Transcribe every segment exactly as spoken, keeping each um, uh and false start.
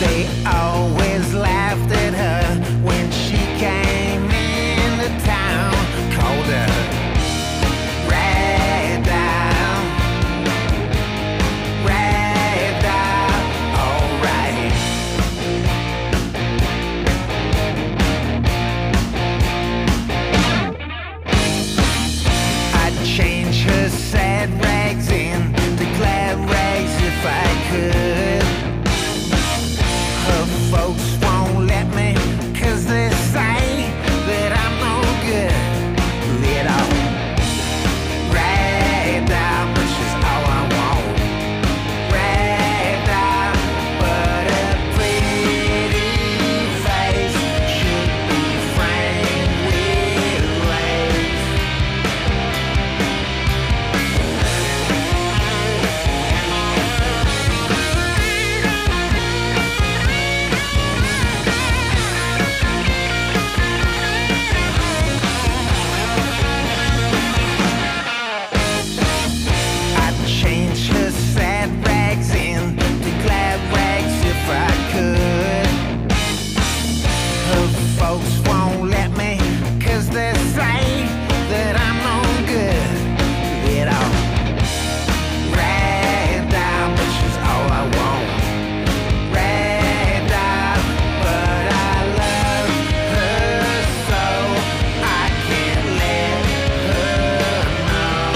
They always laughed at her when she came into town. Called her Ragdoll, Ragdoll, alright. I'd change her sad rags into glad rags if I could. Her folks won't let me, cause they say that I'm no good. Little Ragdoll, but she's all I want. Ragdoll, but a pretty face should be framed with lace. I'd change her sad rags into glad rags if I could. Her folks won't let me, cause they say that I'm no good. Little Ragdoll, but she's all I want. Ragdoll, but I love her so I can't let her know.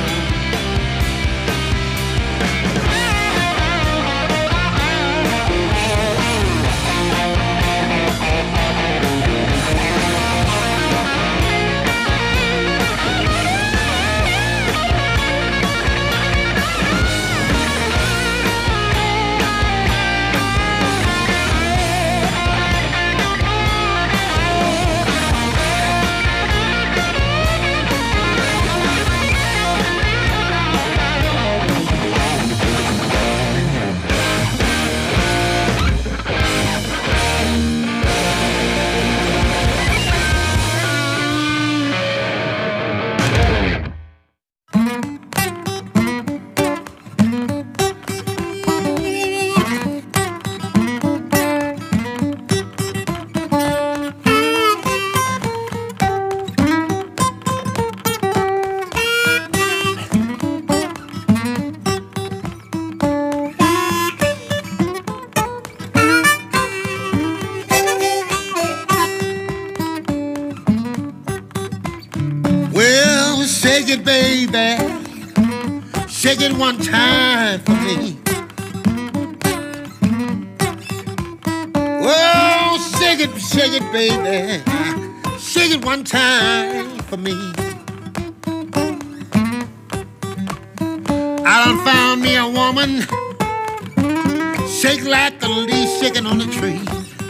Well, shake it, baby. Shake it one time for me. Oh, shake it, shake it, baby. Shake it one time for me. I done found me a woman, shake like a leaf shaking on a tree.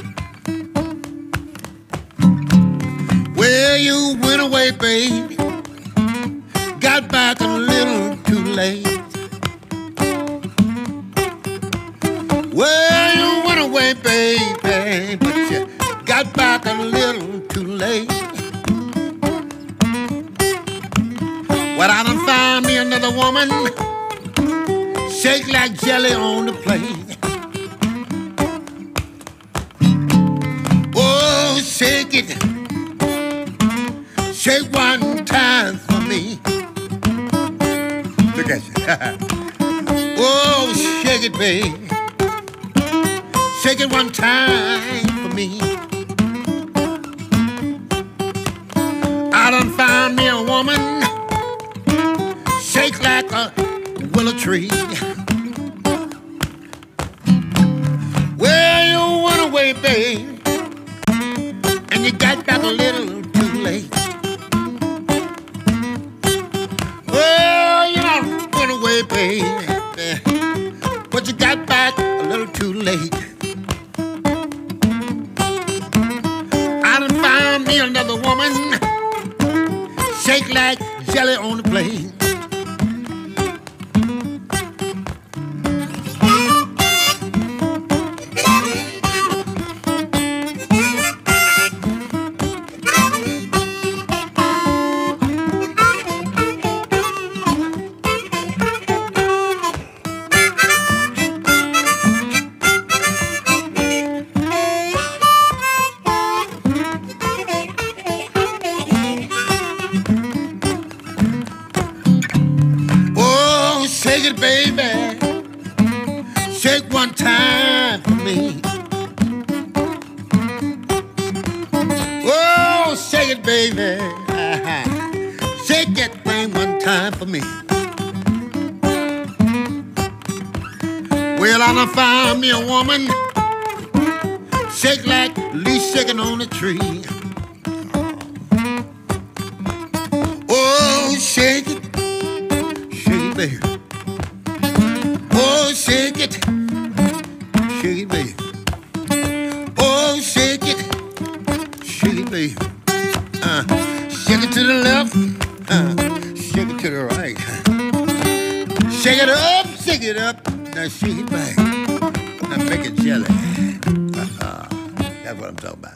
Well, you went away, baby, got back a little too late. Well, you went away, baby, but you got back a little too late. Well, I done found me another woman, shake like jelly on the plate. Oh, shake it, shake one time for me. Look at you. Oh, shake it, baby. Shake it one time for me. I done found me a woman, shake like a willow tree. Well, you went away, babe, and you got back a little too late. Well, you done went away, baby, but you got back a little too late. I done found me another woman, shake like jelly on the plate. shake it, baby. Shake one time for me. Oh, shake it, baby. Uh-huh. Shake that thing one time for me. Well, I done found me a woman, shake like leaves shaking on a tree. Oh, shake it, shake it, baby. Oh, shake it, shake it, baby. Oh, shake it, shake it, baby. Uh, shake it to the left, uh, shake it to the right. Shake it up, shake it up, now shake it back. Now make it jelly. Uh-huh. That's what I'm talking about.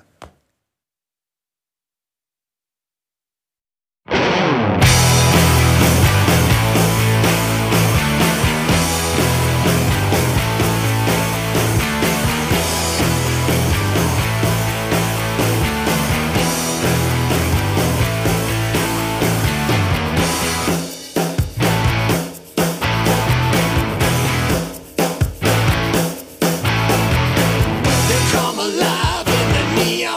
Come alive in the neon.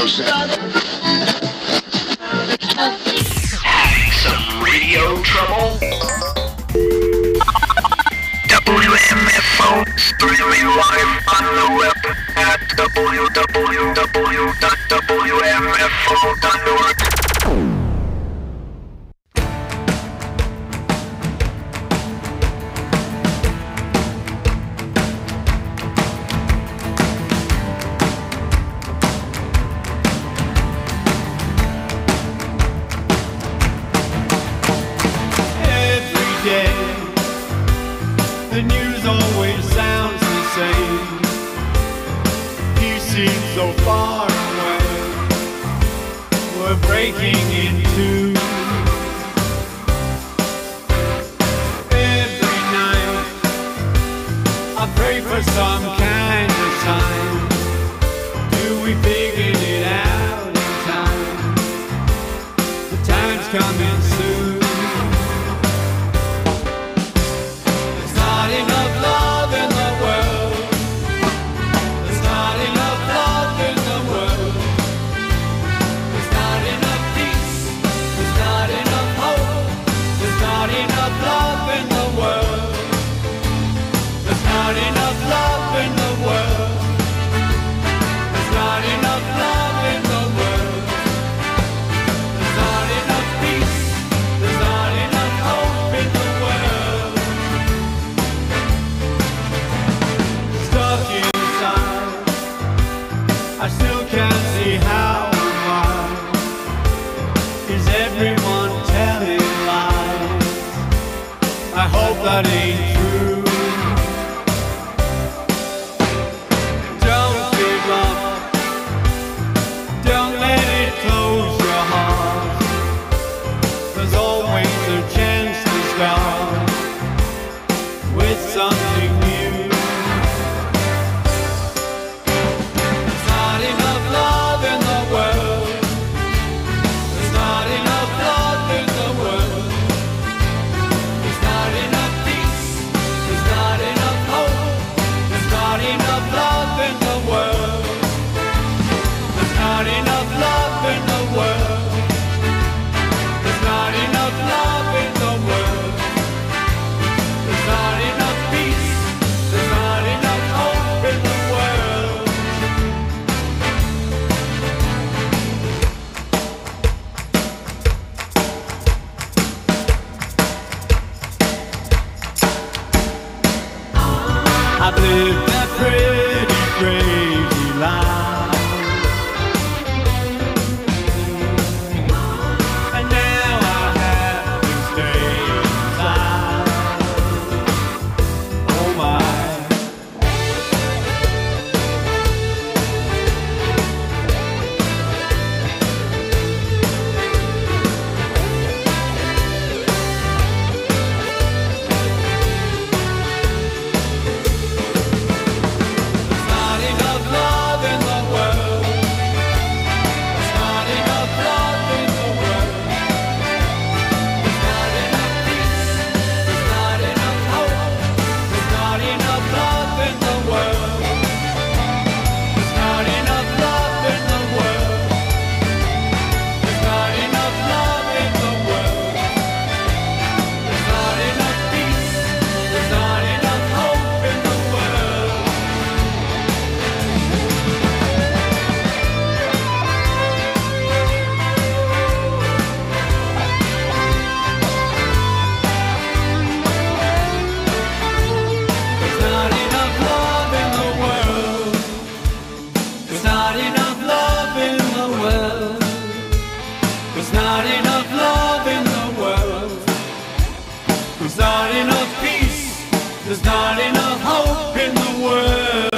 Having some radio trouble? W M F O streaming live on the web at w w w dot w m f o dot org. The news always sounds the same. You seem so far away. We're breaking into. Every night I pray for some kind of sign. Do we figure it out in time? The time's coming soon. I still can't see how and why. Is everyone telling lies? I hope that ain't true. Don't give up. Don't let it close your heart. There's always a chance to start with something new. I've lived that pretty crazy life, and now I have to stay inside. Oh my. There's not enough hope in the world.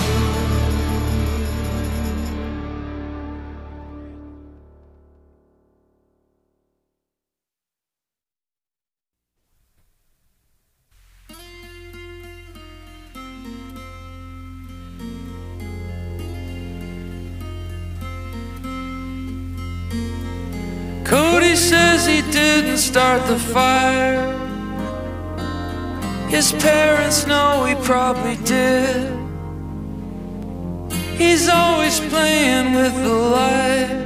Cody says he didn't start the fire. His parents know he probably did. He's always playing with the light.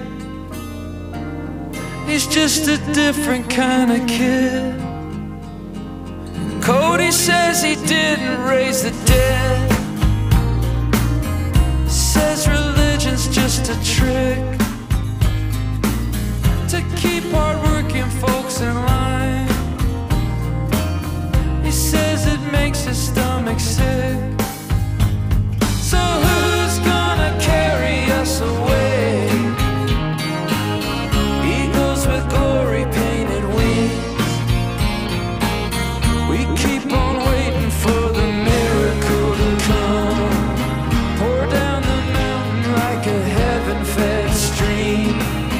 He's just a different kind of kid. Cody says he didn't raise the dead. Says religion's just a trick to keep hard-working folks in line. He says it makes his stomach sick. So who's gonna carry us away? Eagles with glory painted wings. We keep on waiting for the miracle to come. Pour down the mountain like a heaven-fed stream.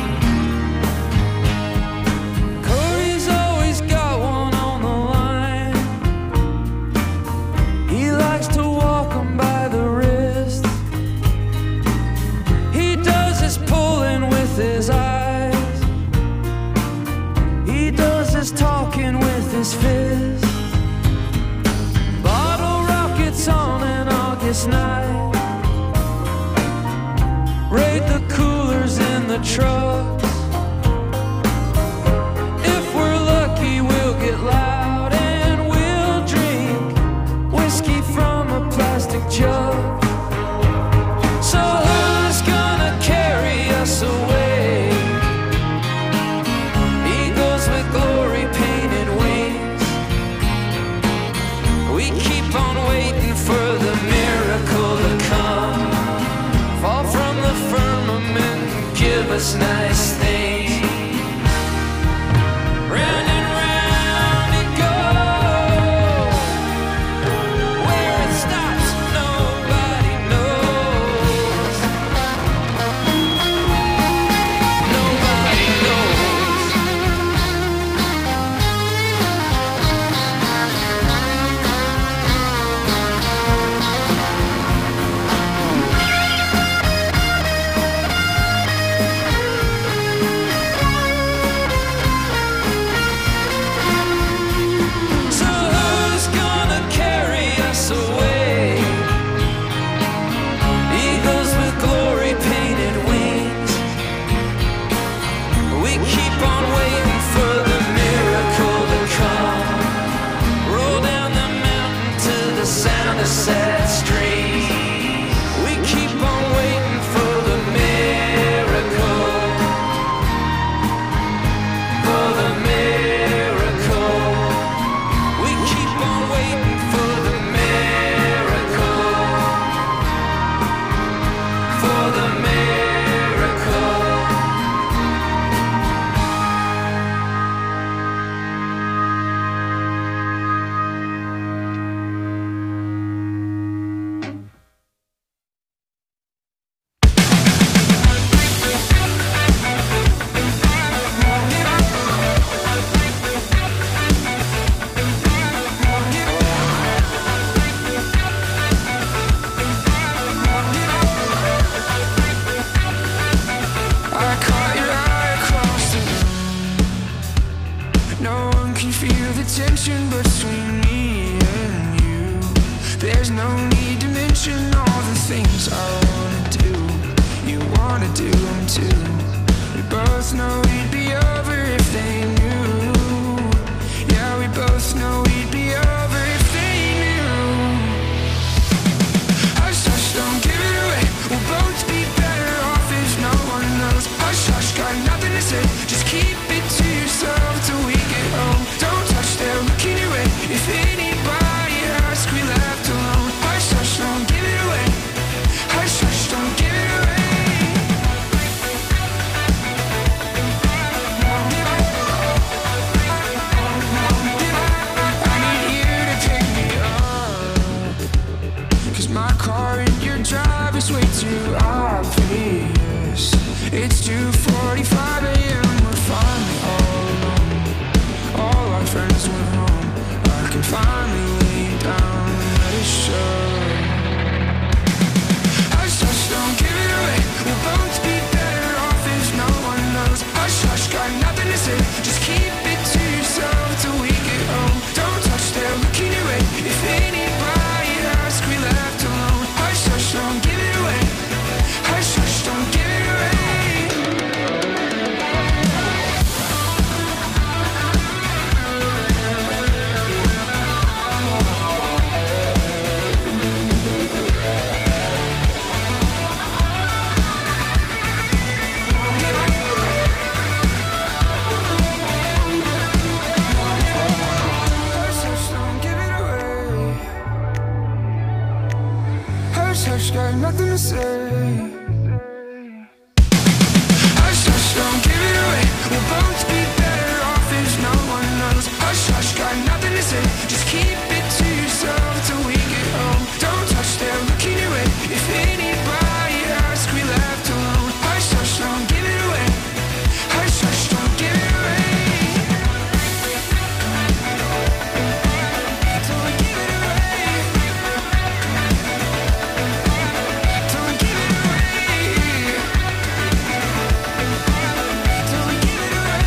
Corey's always got one on the line. He likes to walk 'em by the wrist. He does his pulling with his eyes. He does his talking with his fist. Bottle rockets on an August night. Raid the coolers in the trucks. If we're lucky, we'll get loud and we'll drink whiskey from a plastic jug. So who's gonna carry us away? Eagles with glory painted wings. We keep on waiting for the miracle to come. Fall from the firmament and give us nice things. Round and round it goes. Where it stops, nobody knows. Nobody knows. So who's gonna carry us away? Eagles with glory painted wings. We keep on waiting for the miracle to come. Roll down the mountain to the sound of sad streams. We keep on waiting for the miracle. For the miracle. We keep on waiting for the miracle. For the miracle. I caught your eye across the room. No one can feel the tension between me and you. There's no need to mention all the things I wanna do. You wanna do them too. We both know we'd be over if they knew. Yeah, we both know we'd be over if they knew. Hush, hush, don't give it away. We'll both be better off if no one knows. Hush, hush, got nothing to say. Just keep it to yourself till we get home. Don't touch, they're looking your way. If anybody asks, we left alone. Hush, hush, don't give it away. Hush, hush, don't give it away. I need you to pick me up, 'cause my car in your drive is way too obvious. It's two forty-five a m, we're finally all alone. All our friends went home. I can finally lay down and let it show. Hush, hush, don't give it away. We'll both be better off if no one knows. Hush, hush, got nothing to say. Just keep it to yourself till we get home. Don't touch, they're looking your way. If anybody asks, we left alone. Hush, hush, don't give it away. hush, got nothing to say. Hush, hush, don't give it away. We'll both be better off if no one knows. Hush, hush, got nothing to say. Just keep it to yourself till we get home. Don't touch, they're looking away. If anybody asks, we left alone. Hush, hush, don't give it away. Hush, hush, don't give it away. Don't give it away. Don't give it away. Don't give it away.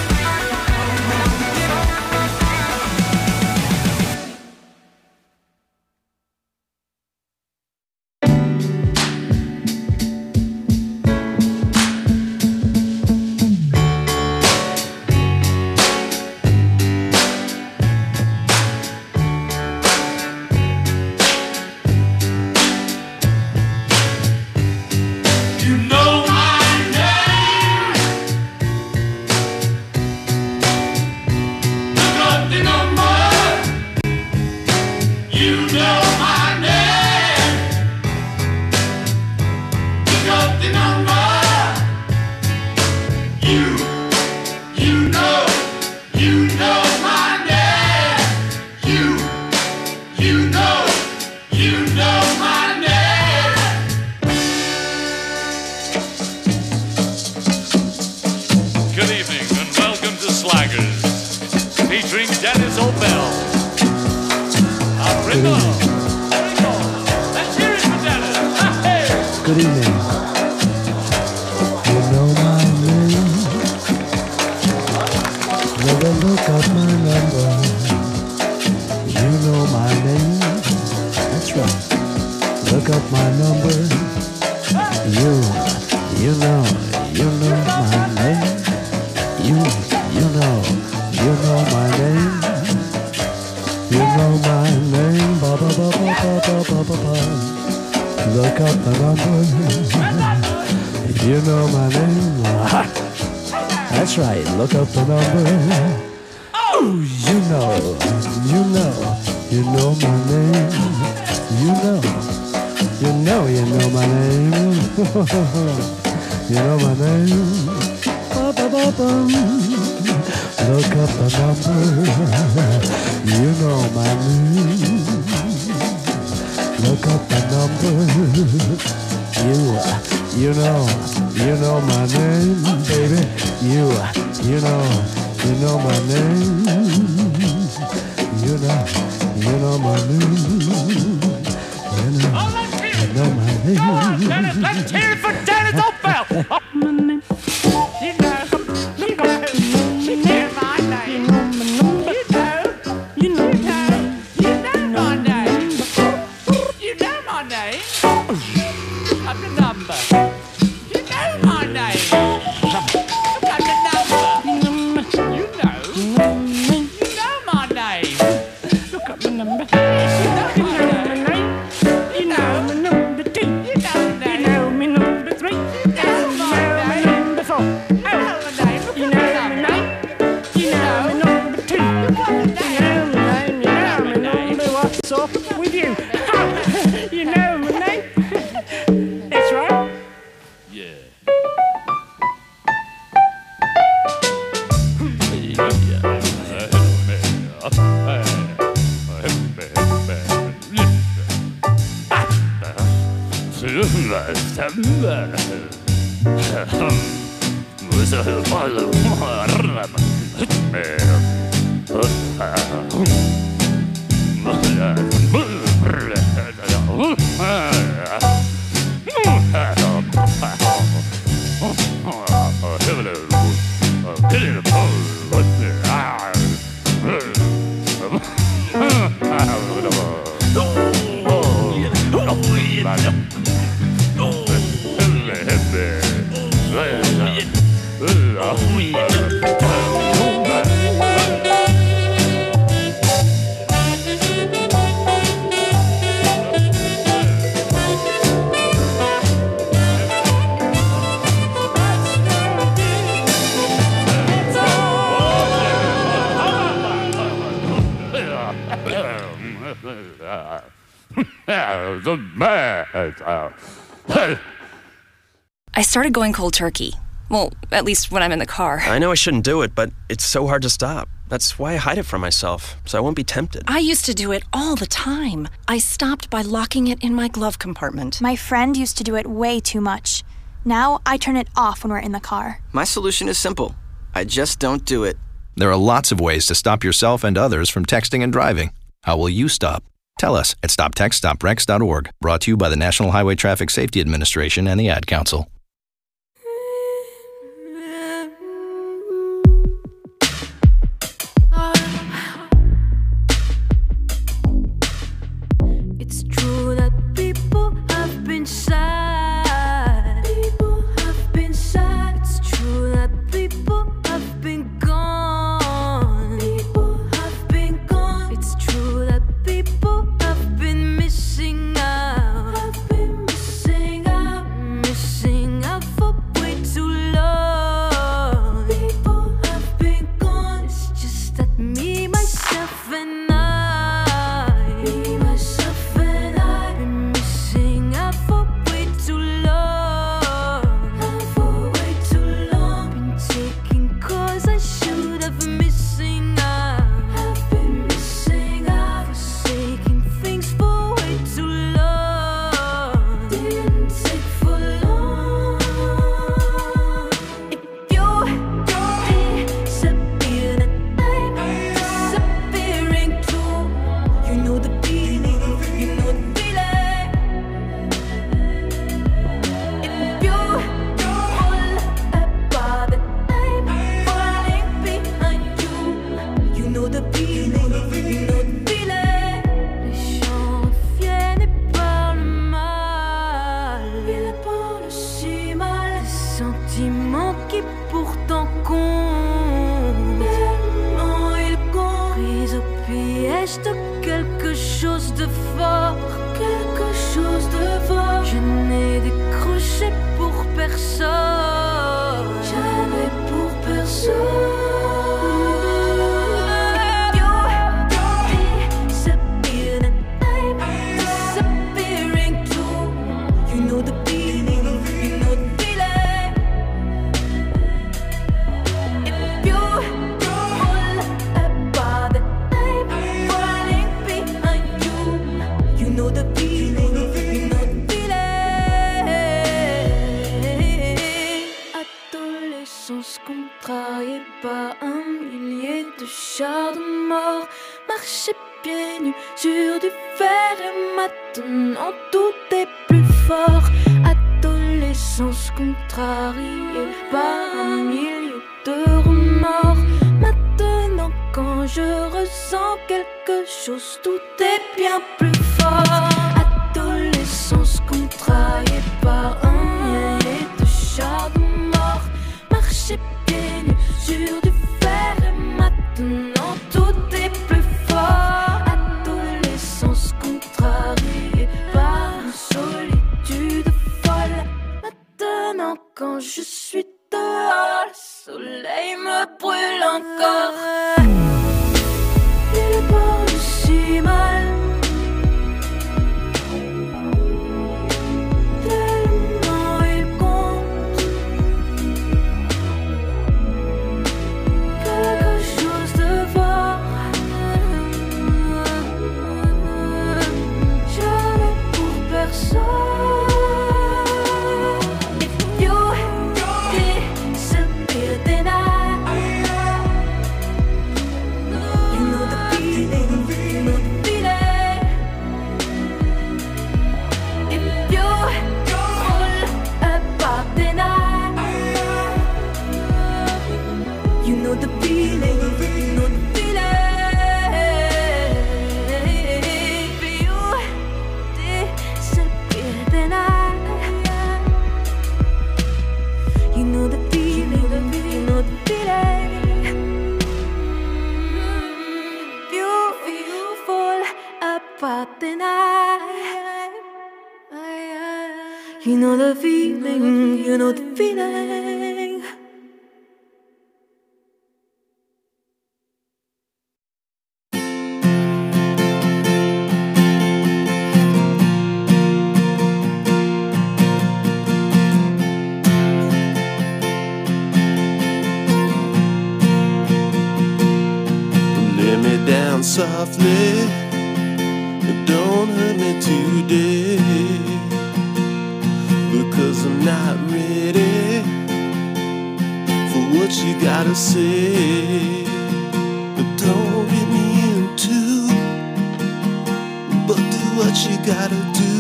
You know my name. Look up the number. You know my name. Look up the number. You, you know, you know my name. You, you know, you know my name. Good evening and welcome to Slaggers, featuring Dennis O'Bell. Our Ringo. Ringo. Let's hear it for Dennis. Hey. Good evening. You know my name. Never look up my number. You know my name. That's right. Look up my number. You, you know, you know my name. You, you know, you know my name. You know my name. Ba ba ba ba ba ba ba ba ba. Look up the number. You know my name. That's right. Look up the number. Oh, you know, you know, you know my name. You know, you know, you know my name. You know my name. Ba ba ba ba. Look up the number. You know my name. Look up the number. You, you know, you know my name, baby. You, you know, you know my name. You know, you know my name. You know, you know my name. Come on, Dennis, let's hear it for Dennis O'Bell. You know, you know, you know my name. You know, you know, you know my name. You know my name. I'm the number. You know my name. I'm the number. You know, you know my name. Look up the number. You know my name. You know my number two. You know my You name. know my number three. You know You my know my name. number four. You know my name. Look You at know my my number. name. You know my number two. You know my name. You know my number. What's up with you? You know my name. That's right. Yeah. I started going cold turkey. Well, at least when I'm in the car. I know I shouldn't do it, but it's so hard to stop. That's why I hide it from myself, so I won't be tempted. I used to do it all the time. I stopped by locking it in my glove compartment. My friend used to do it way too much. Now I turn it off when we're in the car. My solution is simple. I just don't do it. There are lots of ways to stop yourself and others from texting and driving. How will you stop? Tell us at stop text stop wrecks dot org. Brought to you by the National Highway Traffic Safety Administration and the Ad Council. It's true that people have been sad. People have been sad. It's true that people have been gone. People have been gone. It's true that people have been missing out. Have been missing out. Missing out for way too long. People have been gone. It's just that me, myself, and I. Me, myself. Contrarié par un millier de chars de mort, marcher pieds nus sur du fer et maintenant tout est plus fort. Adolescence contrariée par un millier de remords. Maintenant quand je ressens quelque chose, tout est bien plus fort. Adolescence contrariée par un millier de chars de mort, marcher pieds nus sur du fer et maintenant tout est plus fort. Adolescence contrariée par une solitude folle. Maintenant quand je suis dehors, le soleil me brûle encore. Il parle si mal, tellement il compte quelque chose de fort. Jamais pour personne. If you disappear, then I, you know the feeling, you know the feeling. If you fall apart, then I, you know the feeling, you know the feeling. If you disappear, then I, you know the feeling, you know the feeling. If you, if you fall apart, then I, you know the feeling, you know the feeling. softly, don't hurt me today, because I'm not ready for what you gotta say. But don't get me into, but do what you gotta do.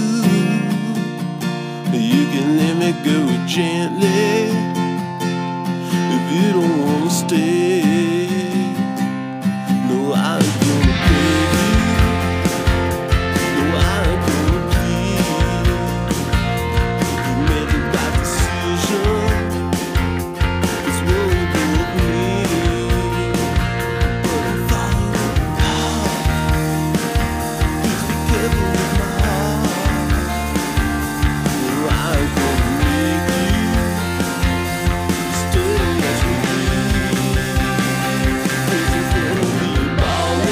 You can let me go gently if you don't wanna stay. No, I ain't gonna beg you. No, I ain't gonna plead. You made the right decision. It's what we both need. But if I were God, please be careful with my heart. No, I ain't gonna make you stay as you need. 'Cause it's gonna be about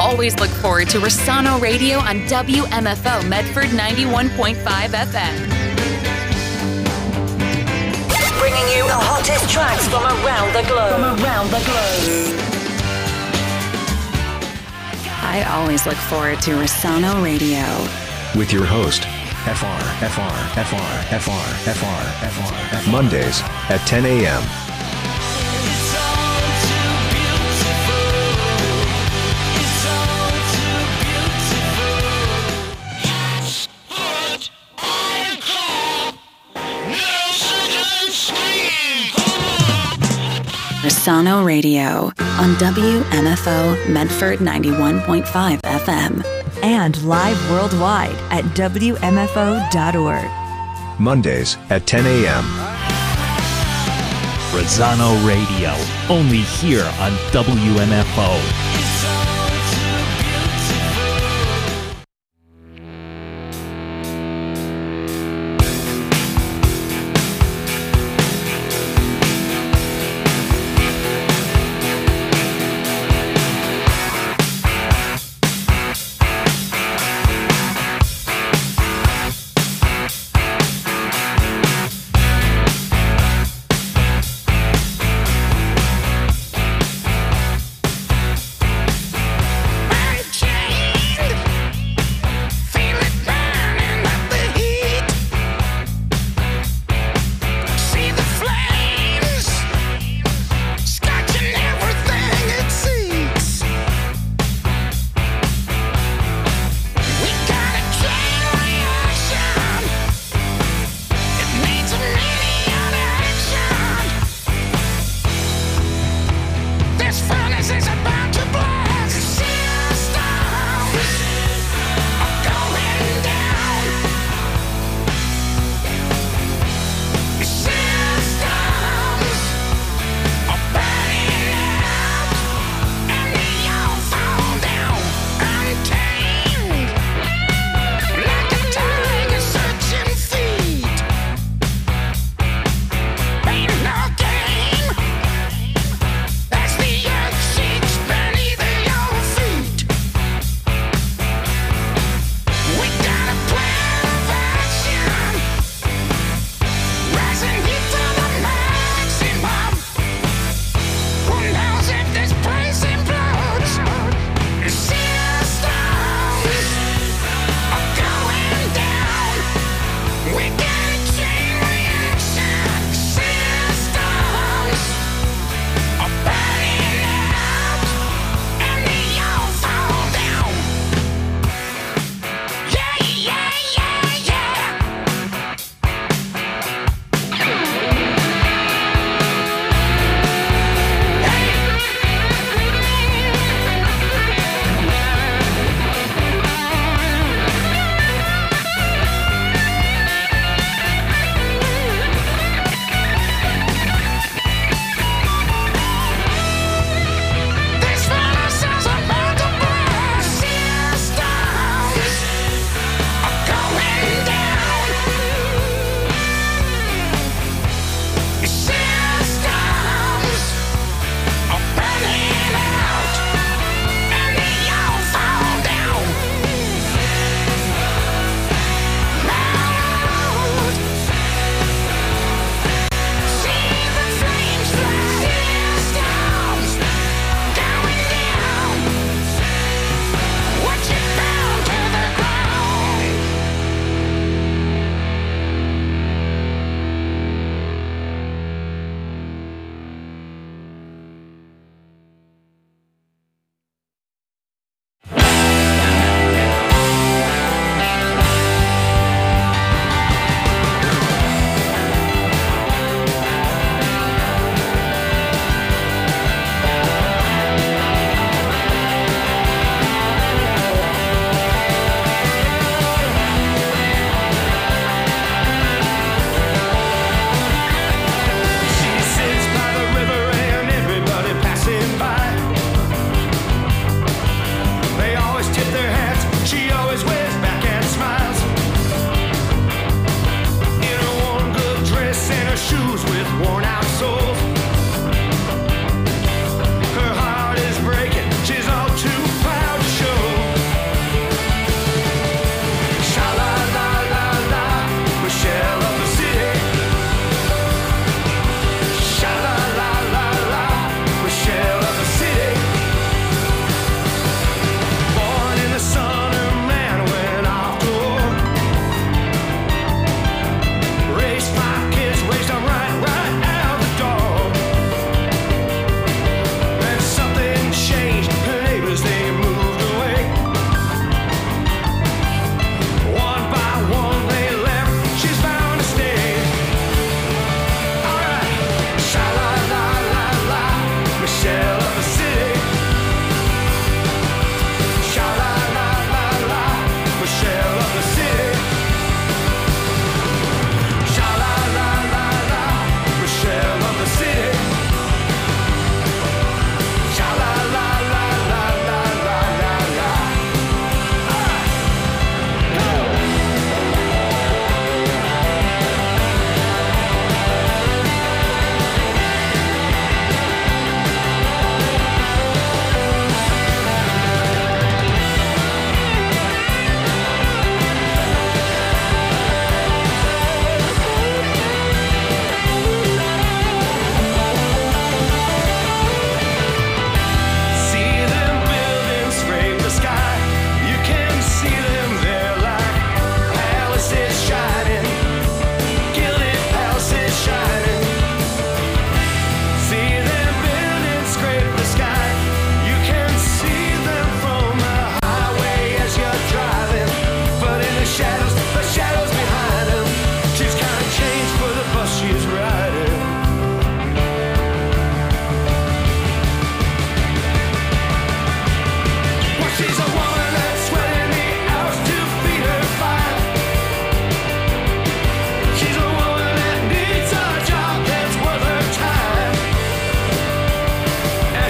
always look forward to Rossano Radio on W M F O Medford ninety-one point five F M. Bringing you the hottest tracks from around the globe. From around the globe. I always look forward to Rossano Radio. With your host, F R, F R, F R, F R, F R, F R, F R. Mondays at ten a.m. Rossano Radio on W M F O Medford ninety-one point five F M. And live worldwide at W M F O dot org. Mondays at ten a.m. Rossano Radio, only here on W M F O.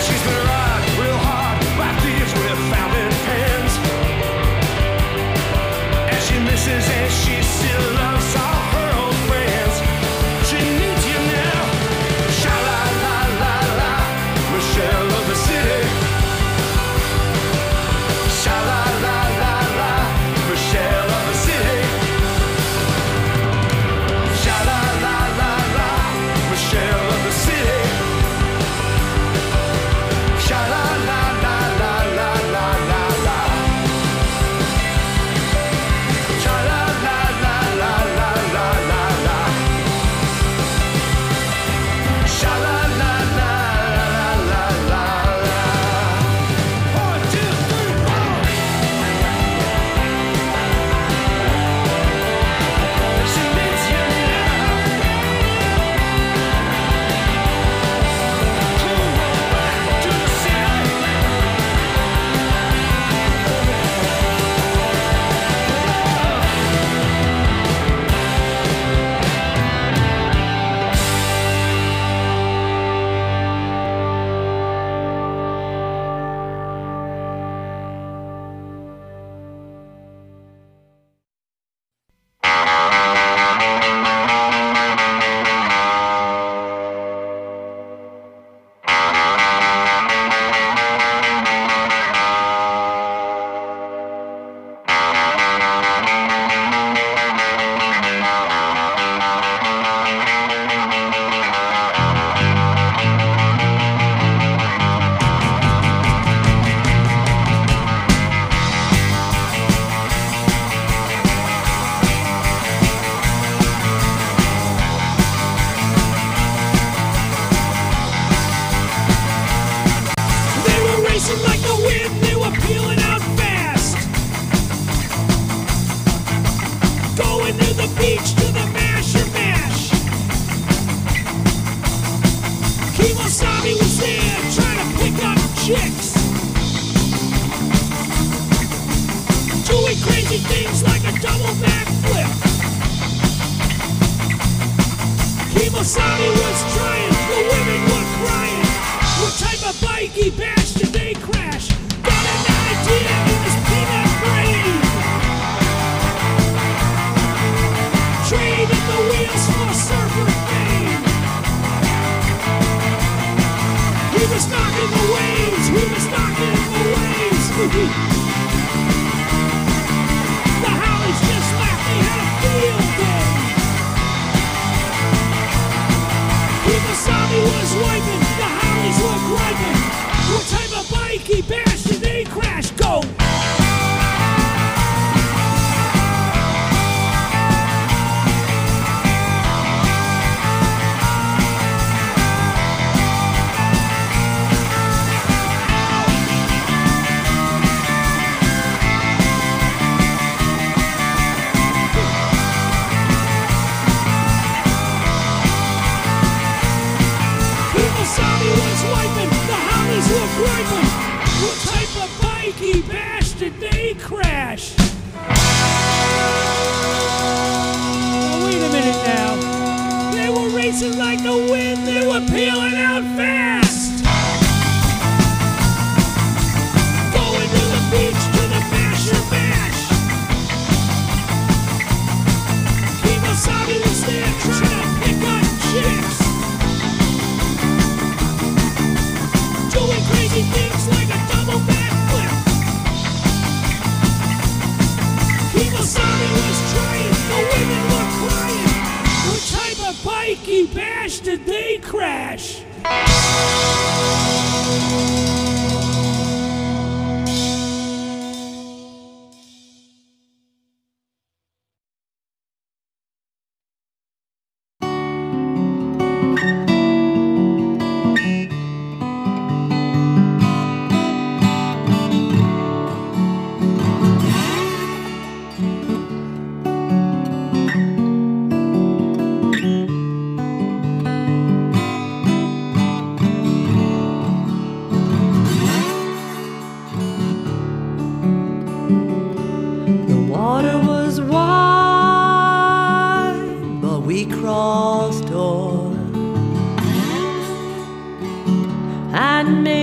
She's been robbed real hard by thieves with fountain pens, and she misses and she still loves all her old friends. She needs you now. Sha la la la la, Michelle of the city. Sha la la la la, Michelle of the city. Sha la la la la, Michelle of the city. Sha la la la la la la la la. Sha la la la la la la la la. Sha la la la la la la la. One, two, three, four. She needs you now. Come on back to the city. They were racing like the wind, they were peeling out fast. Going to the beach to the Masher Mash. Kemosabe was there trying to pick up chicks, doing crazy things like a double backflip. Kemosabe was trying, the women were crying. What type of bikey bash did they crash? Got an idea in his peanut brain. Trading the wheels for surfer fame. He was knocking the waves, he was knocking the waves. The Hollies just laughed, they had a field day. Kemosabe was wiping, the Hollies were griping. What type of bikey bash did they crash? Go! Kemosabe was wiping, the Hollies were griping. What type of bikey bash did they crash? Oh, wait a minute now. They were racing like the wind, they were peeling out fast. Going to the beach to the Masher Mash. Kemosabe was there trying to pick up chicks, doing crazy things like a double backflip. Kemosabe was trying, the women were crying. What type of bikey bash did they crash?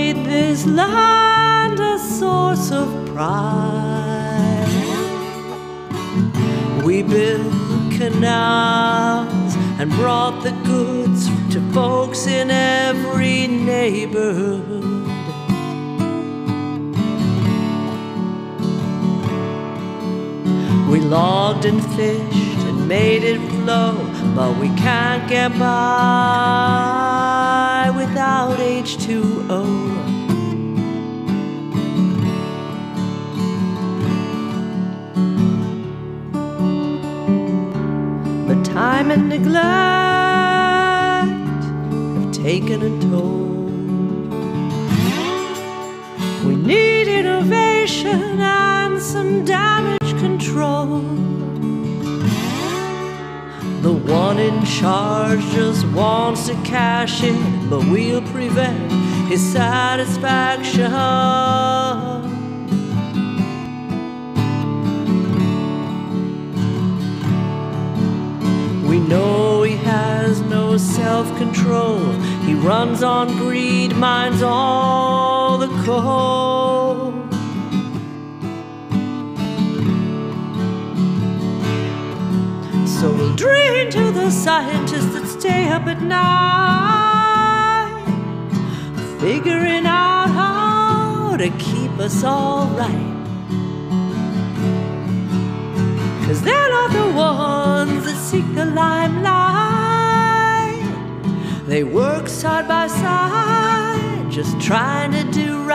made this land a source of pride. We built canals and brought the goods to folks in every neighborhood. We logged and fished and made it flow, but we can't get by without H two O. But time and neglect have taken a toll. We need innovation and some damage control. The one in charge just wants to cash in, but we'll prevent his satisfaction. We know he has no self-control. He runs on greed, mines all the coal. So we'll drain to the scientists that stay up at night, figuring out how to keep us all right. 'Cause they're not the ones that seek the limelight. They work side by side, just trying to do right.